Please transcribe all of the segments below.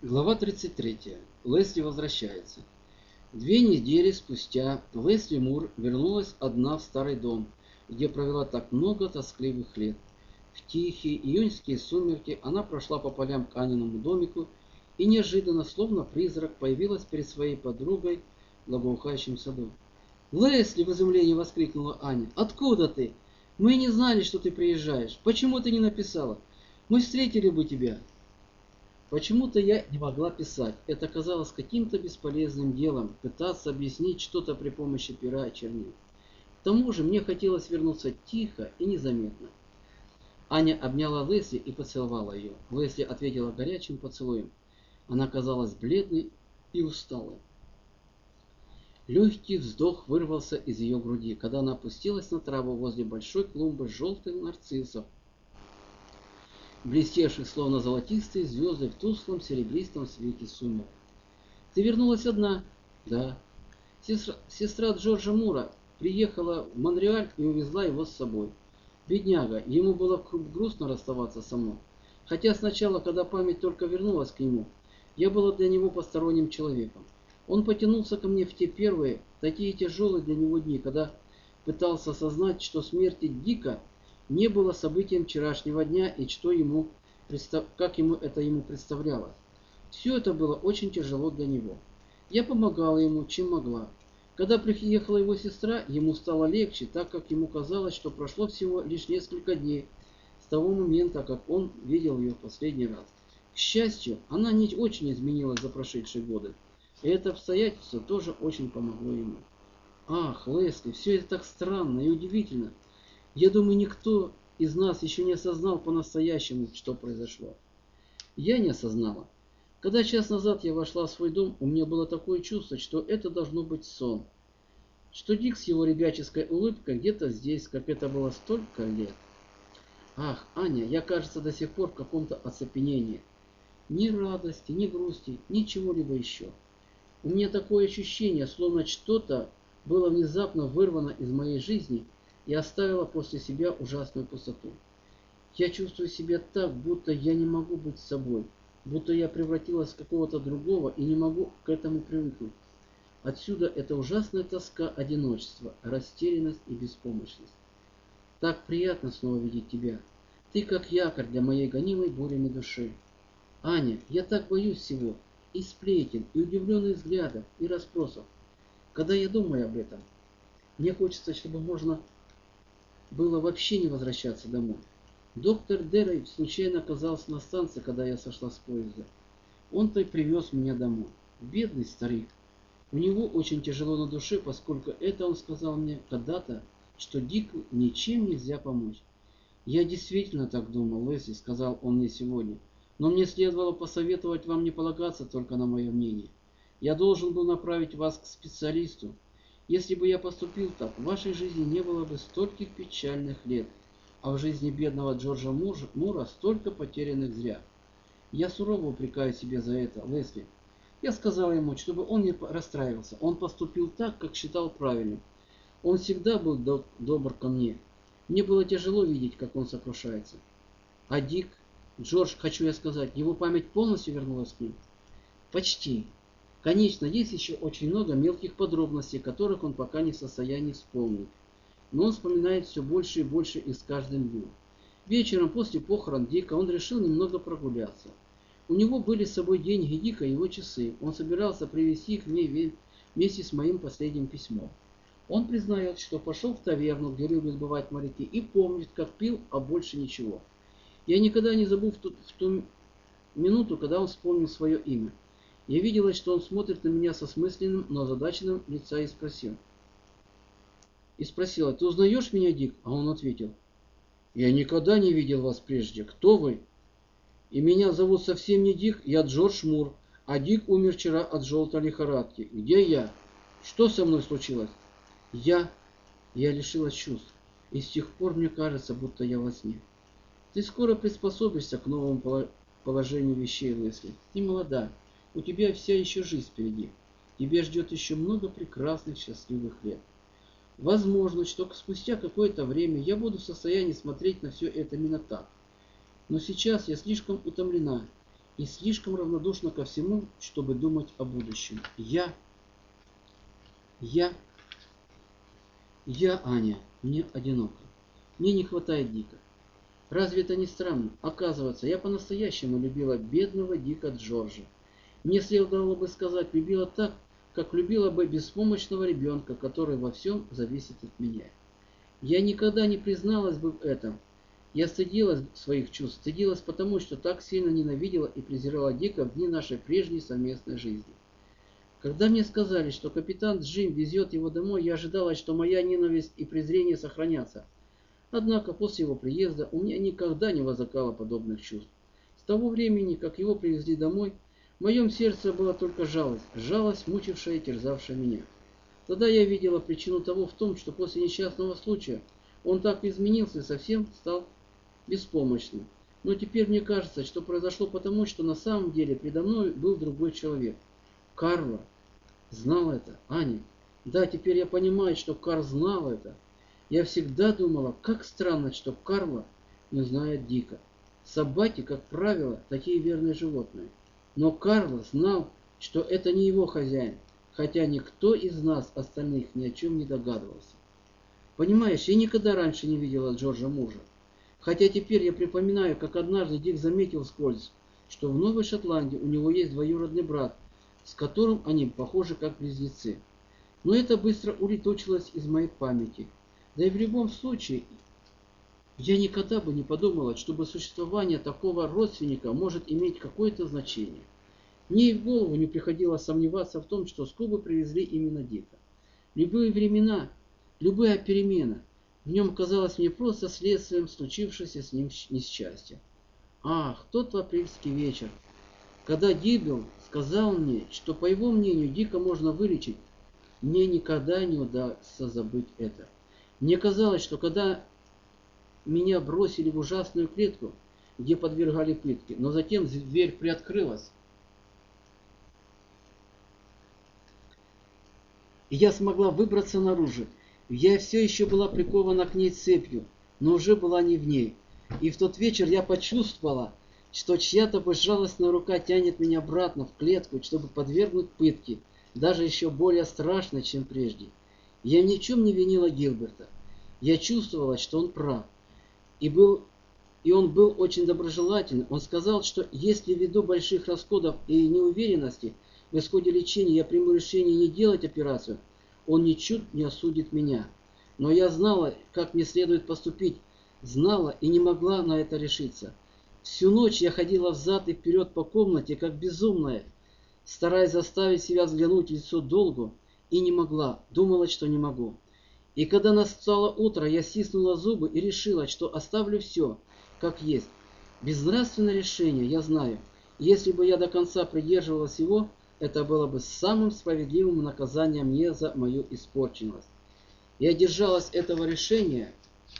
Глава 33. Лесли возвращается. 2 недели спустя Лесли Мур вернулась одна в старый дом, где провела так много тоскливых лет. В тихие июньские сумерки она прошла по полям к Аниному домику и неожиданно, словно призрак, появилась перед своей подругой в благоухающем саду. «Лесли!» — в изумлении воскликнула Аня. «Откуда ты? Мы не знали, что ты приезжаешь. Почему ты не написала? Мы встретили бы тебя!» Почему-то я не могла писать. Это казалось каким-то бесполезным делом, пытаться объяснить что-то при помощи пера и чернил. К тому же мне хотелось вернуться тихо и незаметно. Аня обняла Лесли и поцеловала ее. Лесли ответила горячим поцелуем. Она казалась бледной и усталой. Легкий вздох вырвался из ее груди, когда она опустилась на траву возле большой клумбы желтых нарциссов, блестевших словно золотистые звезды в тусклом серебристом свете сумерек. «Ты вернулась одна?» «Да». Сестра Джорджа Мура приехала в Монреаль и увезла его с собой. Бедняга, ему было грустно расставаться со мной. Хотя сначала, когда память только вернулась к нему, я была для него посторонним человеком. Он потянулся ко мне в те первые, такие тяжелые для него дни, когда пытался осознать, что смерть Дика не было событием вчерашнего дня и как ему представлялось. Все это было очень тяжело для него. Я помогала ему, чем могла. Когда приехала его сестра, ему стало легче, так как ему казалось, что прошло всего лишь несколько дней с того момента, как он видел ее в последний раз. К счастью, она не очень изменилась за прошедшие годы, и это обстоятельство тоже очень помогло ему. Ах, Лесли, все это так странно и удивительно. Я думаю, никто из нас еще не осознал по-настоящему, что произошло. Я не осознала. Когда час назад я вошла в свой дом, у меня было такое чувство, что это должно быть сон. Что Дик с его ребяческой улыбкой где-то здесь, как это было столько лет. Ах, Аня, я, кажется, до сих пор в каком-то оцепенении. Ни радости, ни грусти, ничего-либо еще. У меня такое ощущение, словно что-то было внезапно вырвано из моей жизни и оставило после себя ужасную пустоту. Я чувствую себя так, будто я не могу быть собой, будто я превратилась в какого-то другого и не могу к этому привыкнуть. Отсюда эта ужасная тоска одиночества, растерянность и беспомощность. Так приятно снова видеть тебя. Ты как якорь для моей гонимой бурями души. Аня, я так боюсь всего, и сплетен, и удивленных взглядов, и расспросов. Когда я думаю об этом, мне хочется, чтобы можно было вообще не возвращаться домой. Доктор Деррей случайно оказался на станции, когда я сошла с поезда. Он-то и привез меня домой. Бедный старик. У него очень тяжело на душе, поскольку это он сказал мне когда-то, что Дику ничем нельзя помочь. Я действительно так думал, Лесли, сказал он мне сегодня. Но мне следовало посоветовать вам не полагаться только на мое мнение. Я должен был направить вас к специалисту. Если бы я поступил так, в вашей жизни не было бы стольких печальных лет, а в жизни бедного Джорджа Мура столько потерянных зря. Я сурово упрекаю себя за это, Лесли. Я сказал ему, чтобы он не расстраивался. Он поступил так, как считал правильным. Он всегда был добр ко мне. Мне было тяжело видеть, как он сокрушается. А Дик, Джордж, хочу я сказать, его память полностью вернулась к ним? Почти. Конечно, есть еще очень много мелких подробностей, которых он пока не в состоянии вспомнить. Но он вспоминает все больше и больше и с каждым днем. Вечером после похорон Дика он решил немного прогуляться. У него были с собой деньги Дика и его часы. Он собирался привезти их мне вместе с моим последним письмом. Он признает, что пошел в таверну, где любят бывать моряки, и помнит, как пил, а больше ничего. Я никогда не забыл в ту минуту, когда он вспомнил свое имя. Я видела, что он смотрит на меня со смысленным, но озадаченным лица и спросила, ты узнаешь меня, Дик? А он ответил, я никогда не видел вас прежде. Кто вы? И меня зовут совсем не Дик, я Джордж Мур, а Дик умер вчера от желтой лихорадки. Где я? Что со мной случилось? Я лишилась чувств, и с тех пор мне кажется, будто я во сне. Ты скоро приспособишься к новому положению вещей, Лесли. Ты молода, у тебя вся еще жизнь впереди. Тебя ждет еще много прекрасных, счастливых лет. Возможно, что спустя какое-то время я буду в состоянии смотреть на все это именно так. Но сейчас я слишком утомлена, и слишком равнодушна ко всему, чтобы думать о будущем. Я, Аня, мне одиноко. Мне не хватает Дика. Разве это не странно? Оказывается, я по-настоящему любила бедного Дика Джорджа. Мне следовало бы сказать, любила так, как любила бы беспомощного ребенка, который во всем зависит от меня. Я никогда не призналась бы в этом. Я стыдилась своих чувств, стыдилась потому, что так сильно ненавидела и презирала Дика в дни нашей прежней совместной жизни. Когда мне сказали, что капитан Джим везет его домой, я ожидала, что моя ненависть и презрение сохранятся. Однако после его приезда у меня никогда не возникало подобных чувств. С того времени, как его привезли домой, в моем сердце была только жалость, мучившая и терзавшая меня. Тогда я видела причину того в том, что после несчастного случая он так изменился и совсем стал беспомощным. Но теперь мне кажется, что произошло потому, что на самом деле передо мной был другой человек. Карла знал это, Аня. Да, теперь я понимаю, что Карл знал это. Я всегда думала, как странно, что Карла не знает Дика. Собаки, как правило, такие верные животные. Но Карл знал, что это не его хозяин, хотя никто из нас остальных ни о чем не догадывался. Понимаешь, я никогда раньше не видела Джорджа мужа. Хотя теперь я припоминаю, как однажды Дик заметил вскользь, что в Новой Шотландии у него есть двоюродный брат, с которым они похожи как близнецы. Но это быстро улетучилось из моей памяти. Да и в любом случае, я никогда бы не подумала, чтобы существование такого родственника может иметь какое-то значение. Мне и в голову не приходило сомневаться в том, что с Кубы привезли именно Дика. Любые времена, любая перемена в нем казалась мне просто следствием случившегося с ним несчастья. Ах, тот апрельский вечер, когда Дибл сказал мне, что, по его мнению, Дика можно вылечить, мне никогда не удастся забыть это. Мне казалось, что когда меня бросили в ужасную клетку, где подвергали пытке, но затем дверь приоткрылась, и я смогла выбраться наружу. Я все еще была прикована к ней цепью, но уже была не в ней. И в тот вечер я почувствовала, что чья-то безжалостная рука тянет меня обратно в клетку, чтобы подвергнуть пытке, даже еще более страшной, чем прежде. Я ни в чем не винила Гилберта. Я чувствовала, что он прав. И он был очень доброжелательный. Он сказал, что если ввиду больших расходов и неуверенности в исходе лечения я приму решение не делать операцию, он ничуть не осудит меня. Но я знала, как мне следует поступить, знала и не могла на это решиться. Всю ночь я ходила взад и вперед по комнате, как безумная, стараясь заставить себя взглянуть в лицо Долгу, и не могла, думала, что не могу. И когда настало утро, я стиснула зубы и решила, что оставлю все, как есть. Безнравственное решение, я знаю. Если бы я до конца придерживалась его, это было бы самым справедливым наказанием мне за мою испорченность. Я держалась этого решения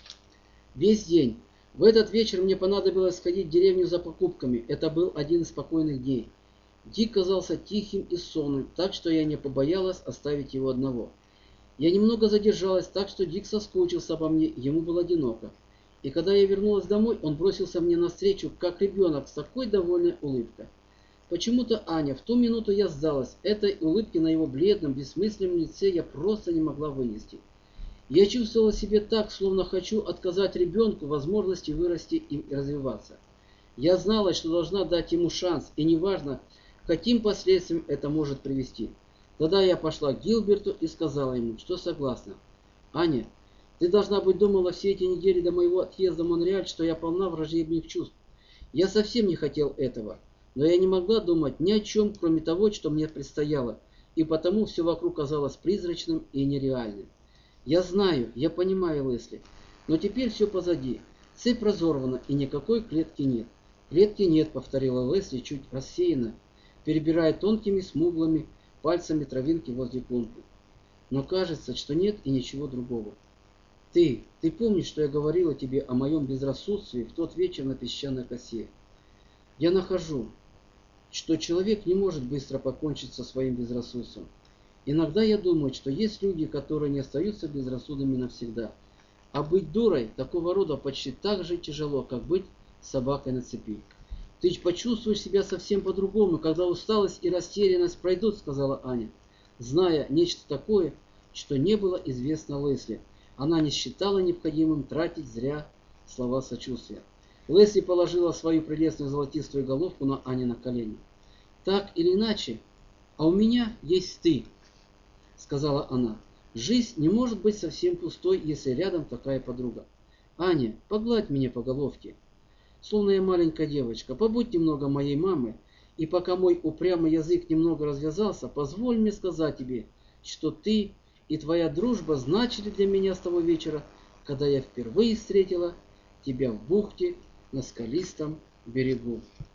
весь день. В этот вечер мне понадобилось сходить в деревню за покупками. Это был один из спокойных дней. Дик казался тихим и сонным, так что я не побоялась оставить его одного. Я немного задержалась, так что Дик соскучился по мне, ему было одиноко. И когда я вернулась домой, он бросился мне навстречу, как ребенок, с такой довольной улыбкой. Почему-то, Аня, в ту минуту я сдалась. Этой улыбки на его бледном, бессмысленном лице я просто не могла вынести. Я чувствовала себя так, словно хочу отказать ребенку возможности вырасти и развиваться. Я знала, что должна дать ему шанс, и неважно, к каким последствиям это может привести. Тогда я пошла к Гилберту и сказала ему, что согласна. Аня, ты должна быть думала все эти недели до моего отъезда в Монреаль, что я полна враждебных чувств. Я совсем не хотел этого, но я не могла думать ни о чем, кроме того, что мне предстояло, и потому все вокруг казалось призрачным и нереальным. Я знаю, я понимаю, Лесли, но теперь все позади. Цепь разорвана, и никакой клетки нет. Клетки нет, повторила Лесли чуть рассеянно, перебирая тонкими смуглыми пальцами травинки возле клумбы. Но кажется, что нет и ничего другого. Ты помнишь, что я говорила тебе о моем безрассудстве в тот вечер на песчаной косе? Я нахожу, что человек не может быстро покончить со своим безрассудством. Иногда я думаю, что есть люди, которые не остаются безрассудными навсегда. А быть дурой такого рода почти так же тяжело, как быть собакой на цепи. Ты почувствуешь себя совсем по-другому, когда усталость и растерянность пройдут, сказала Аня, зная нечто такое, что не было известно Лесли. Она не считала необходимым тратить зря слова сочувствия. Лесли положила свою прелестную золотистую головку на Ане на колени. Так или иначе, а у меня есть ты, сказала она. Жизнь не может быть совсем пустой, если рядом такая подруга. Аня, погладь меня по головке. Словно я маленькая девочка, побудь немного моей мамой, и пока мой упрямый язык немного развязался, позволь мне сказать тебе, что ты и твоя дружба значили для меня с того вечера, когда я впервые встретила тебя в бухте на скалистом берегу.